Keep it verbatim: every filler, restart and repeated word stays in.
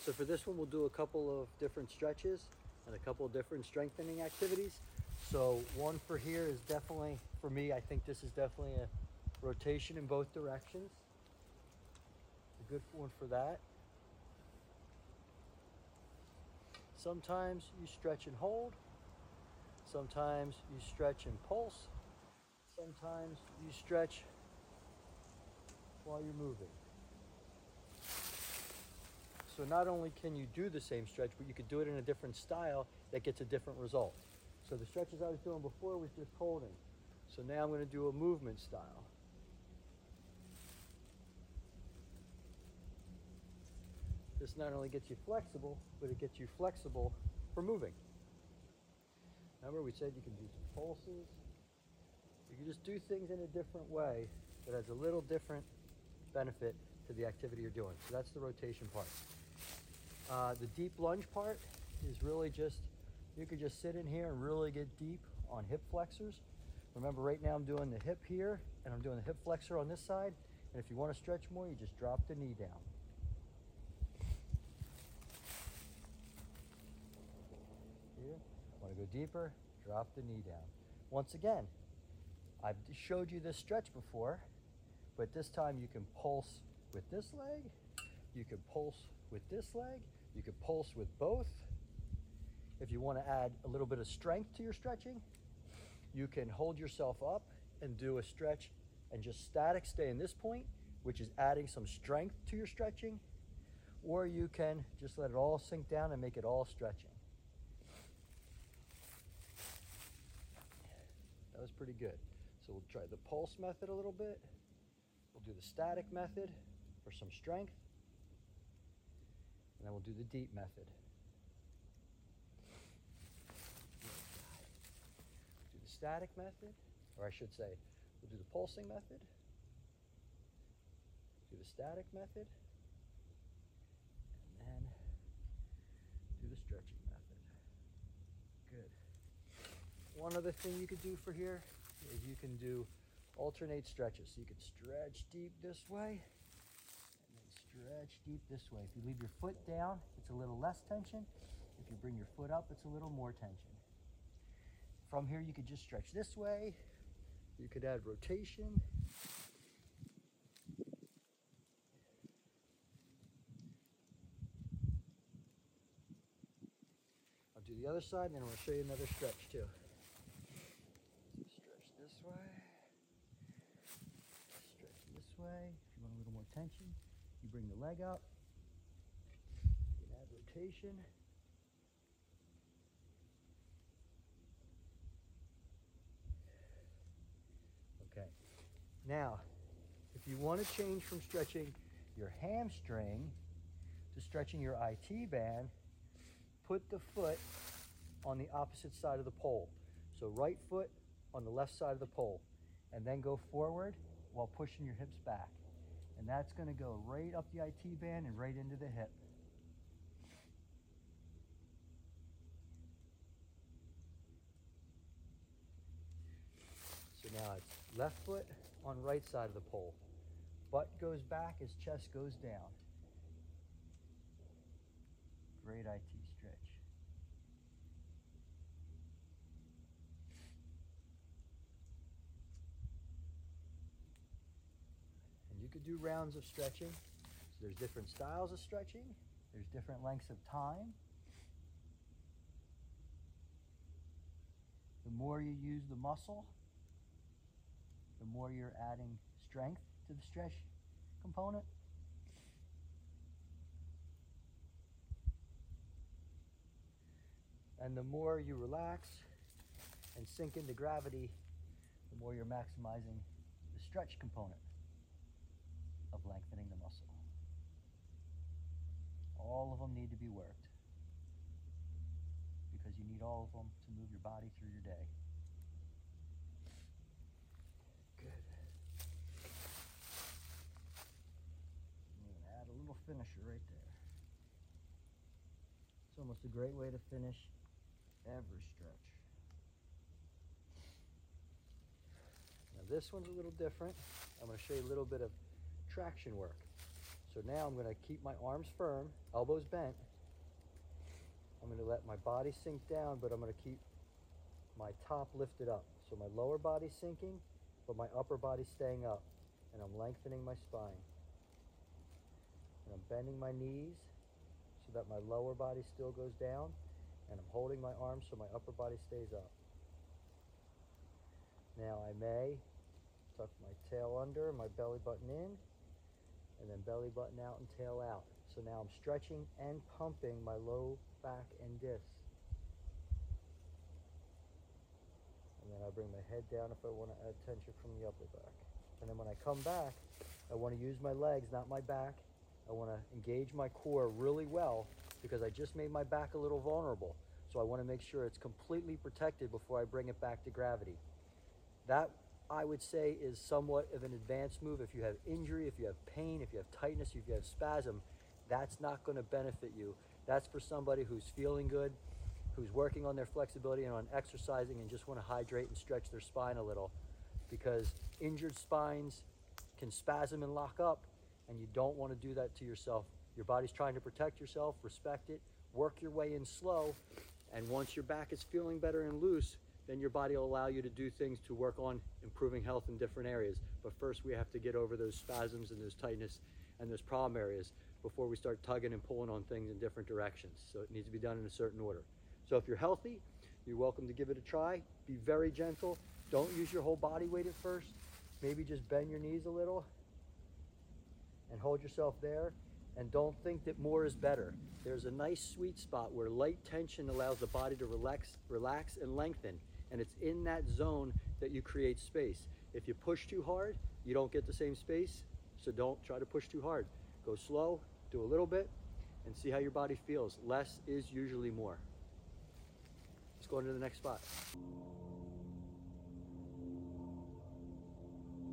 So for this one, we'll do a couple of different stretches and a couple of different strengthening activities. So one for here is definitely, for me, I think this is definitely a rotation in both directions. A good one for that. Sometimes you stretch and hold. Sometimes you stretch and pulse. Sometimes you stretch while you're moving. So not only can you do the same stretch, but you could do it in a different style that gets a different result. So the stretches I was doing before was just holding. So now I'm going to do a movement style. This not only gets you flexible, but it gets you flexible for moving. Remember, we said you can do some pulses. You can just do things in a different way that has a little different benefit to the activity you're doing. So that's the rotation part. Uh, the deep lunge part is really just, you could just sit in here and really get deep on hip flexors. Remember, right now I'm doing the hip here and I'm doing the hip flexor on this side. And if you want to stretch more, you just drop the knee down. Here, want to go deeper, drop the knee down. Once again, I've showed you this stretch before, but this time you can pulse with this leg, you can pulse with this leg, you can pulse with both. If you want to add a little bit of strength to your stretching, you can hold yourself up and do a stretch and just static stay in this point, which is adding some strength to your stretching, or you can just let it all sink down and make it all stretching. That was pretty good. So we'll try the pulse method a little bit. We'll do the static method for some strength. And then we'll do the deep method. Do the static method, or I should say, we'll do the pulsing method. Do the static method. And then do the stretching method. Good. One other thing you could do for here is you can do alternate stretches. So you can stretch deep this way and then stretch deep this way. If you leave your foot down, it's a little less tension. If you bring your foot up, it's a little more tension. From here, you could just stretch this way. You could add rotation. I'll do the other side and then I'm going to show you another stretch too. Stretch this way. Stretch this way. If you want a little more tension, you bring the leg up. You can add rotation. Okay. Now, if you want to change from stretching your hamstring to stretching your I T band, put the foot on the opposite side of the pole. So right foot on the left side of the pole, and then go forward while pushing your hips back. And that's going to go right up the I T band and right into the hip. So now it's left foot on right side of the pole. Butt goes back as chest goes down. Great I T stretch. And you could do rounds of stretching. So there's different styles of stretching. There's different lengths of time. The more you use the muscle, the more you're adding strength to the stretch component. And the more you relax and sink into gravity, the more you're maximizing the stretch component of lengthening the muscle. All of them need to be worked because you need all of them to move your body through your day. Good. I'm going to add a little finisher right there. It's almost a great way to finish every stretch. Now this one's a little different. I'm going to show you a little bit of traction work. So now I'm going to keep my arms firm, elbows bent. I'm going to let my body sink down, but I'm going to keep my top lifted up. So my lower body sinking, but my upper body staying up. And I'm lengthening my spine. And I'm bending my knees so that my lower body still goes down. And I'm holding my arms so my upper body stays up. Now I may tuck my tail under, my belly button in, and then belly button out and tail out. So now I'm stretching and pumping my low back and discs. And then I bring my head down if I want to add tension from the upper back. And then when I come back, I want to use my legs, not my back. I want to engage my core really well because I just made my back a little vulnerable. So I want to make sure it's completely protected before I bring it back to gravity. That, I would say, is somewhat of an advanced move. If you have injury, if you have pain, if you have tightness, if you have spasm, that's not going to benefit you. That's for somebody who's feeling good, who's working on their flexibility and on exercising and just want to hydrate and stretch their spine a little, because injured spines can spasm and lock up, and you don't want to do that to yourself. Your body's trying to protect yourself, respect it, work your way in slow, and once your back is feeling better and loose, then your body will allow you to do things to work on improving health in different areas. But first we have to get over those spasms and those tightness and those problem areas before we start tugging and pulling on things in different directions. So it needs to be done in a certain order. So if you're healthy, you're welcome to give it a try. Be very gentle. Don't use your whole body weight at first. Maybe just bend your knees a little and hold yourself there. And don't think that more is better. There's a nice sweet spot where light tension allows the body to relax, relax and lengthen. And it's in that zone that you create space. If you push too hard, you don't get the same space. So don't try to push too hard. Go slow, do a little bit, and see how your body feels. Less is usually more. Let's go into the next spot.